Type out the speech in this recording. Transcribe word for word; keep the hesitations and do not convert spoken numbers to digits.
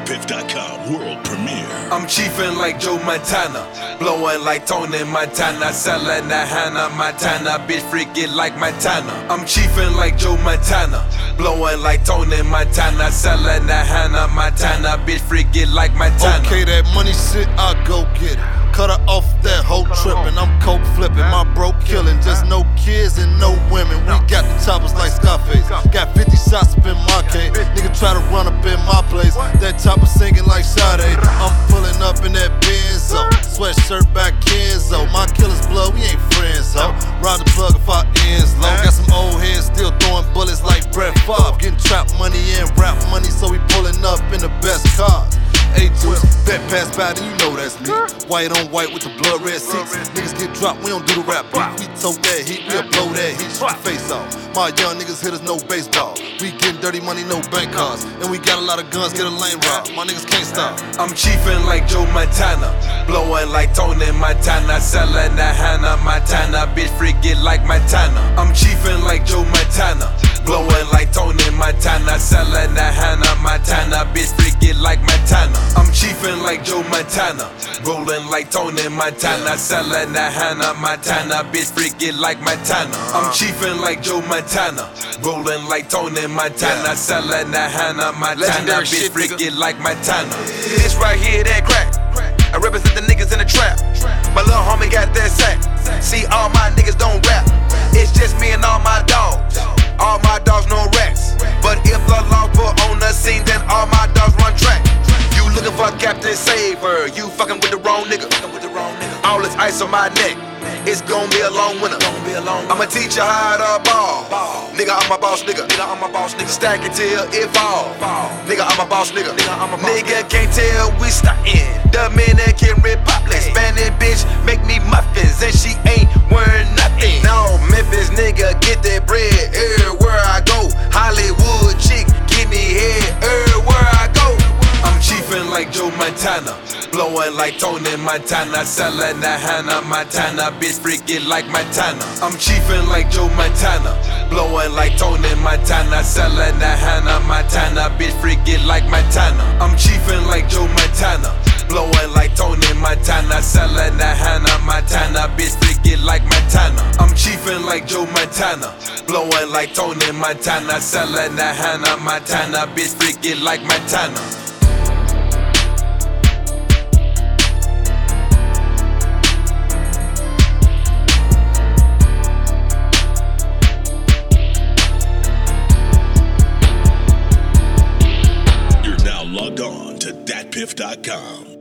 Dat Piff dot com world premiere. I'm chiefin' like Joe Montana, blowin' like Tony Montana, sellin' that Hannah Montana, bitch freakin' like Montana. I'm chiefin' like Joe Montana, blowin' like Tony Montana, sellin' that Hannah Montana, bitch freakin' like Montana. Okay, that money shit, I go get it. Cut her off that whole trippin', I'm coke flippin', my bro killin', just no kids and no women. We got the choppers like Scarface, got fifty shots up in my cage. Nigga try to run up in my place, that chopper singing like Sade. I'm pullin' up in that Benzo, sweatshirt back Kenzo. My killer's blood, we ain't friends, ho. Round the plug if our ends low. Got some old heads still throwing bullets like Brett Favre. Getting trap money and rap money, so we pullin' up in the best cars. A-Juice, bet pass by, then you know that's me. White on white with the blood red seats. Niggas get dropped, we don't do the rap beat. We tote that heat, we'll blow that heat, shoot the face off. My young niggas hit us, no baseball. We getting dirty money, no bank cards. And we got a lot of guns, get a lane robbed. My niggas can't stop. I'm chiefin' like Joe Montana, blowin' like Tony Montana, sellin' that Hannah Montana, bitch freakin' like Montana. I'm chiefin' like Joe Montana, blowin' like Tony Montana, sellin' that Hannah Montana, bitch freakin' like Montana. I'm chiefin' like Joe Montana, rollin' like Tony Montana, sellin' that Hannah Montana, bitch freakin' like Montana. I'm chiefin' like Joe Montana, rollin' like Tony Montana, sellin' that Hannah Montana, bitch freakin' like Montana. This right here, that crack. I represent the niggas in the trap. My little homie got that sack. See, all my niggas don't rap. It's just me and all my dogs. All my dogs no rats. But if the law put on the scene, then all my dogs run track. You looking for Captain Saver, you fucking with the wrong nigga. All this ice on my neck, it's gon' be a long winter. I'ma teach you how to ball. Nigga, I'm a boss nigga. Stack it till it fall. Nigga, I'm a boss nigga. Nigga can't tell we startin'. Dominican Republic, Spanish bitch make me muffins and she ain't wearing nothing. No, Memphis nigga get that bread everywhere I go. Hollywood chick give me head everywhere I go. I'm chiefin' like Joe Montana, blowin' like Tony Montana, sellin' that Hannah Montana, bitch freakin' like Montana. I'm chiefin' like Joe Montana, blowin' like Tony Montana, sellin' that Hannah Montana, bitch freakin' like Montana. I'm chiefin' like Joe Montana, blowin' like Tony Montana, sellin' that Hannah Montana, bitch freakin' like Montana. I'm chiefin' like Joe Montana, blowin' like Tony Montana, sellin' that Hannah Montana, bitch freakin' like Montana. Logged on to Dat Piff dot com.